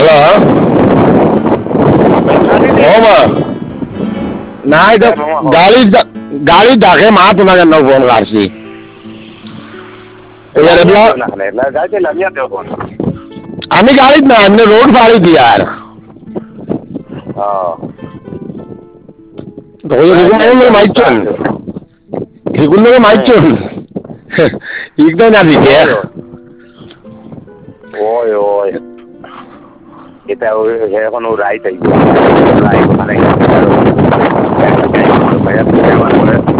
hello ওমা না এটা গাড়ি ডাকে মা তোমাকে না ফোন করছি আমি গাড়ি না এমনি রোড ফাড়ি দি আর মাইচন সেগুলো মাইচন ইকদম না দিকে ওই ওই এটা এখন রাইট আই রাইট মানে